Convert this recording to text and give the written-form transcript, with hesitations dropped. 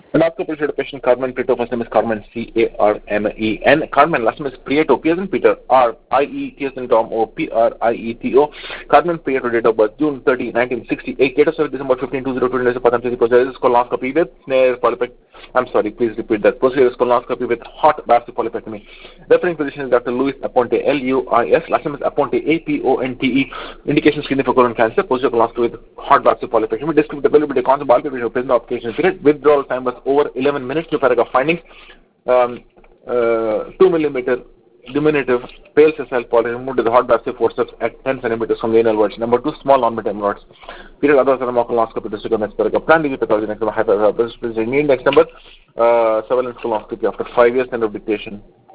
Endoscopy treated patient Carmen Prieto. First name is Carmen, Carmen. Carmen, last name is Prieto, P as in Peter, R-I-E, T as in Tom, O, P-R-I-E-T-O. Carmen Prieto, date of birth, June 30, 1968. Date of service, December 15, 2020. Procedure is colonoscopy with snare polypectomy. I'm sorry, please repeat that. Procedure is colonoscopy with hot bath polypectomy. Referring physician is Dr. Luis Aponte, L-U-I-S. Last name is Aponte, A-P-O-N-T-E. Indication skin for colon cancer. Procedure colonoscopy with hot bath polypectomy. Descriptive availability concept palpation present application period. Withdrawal time was over 11 minutes. New paragraph findings. 2 millimeter diminutive pale cell polyp removed with the hot bath forceps at 10 centimeters from the anal verge. Number 2, small non-metal hemorrhoids. Period other colonoscopy district of next paragraph. Plan disease pathology next number. Hyperhypertension next number. Surveillance colonoscopy after 5 years end of dictation.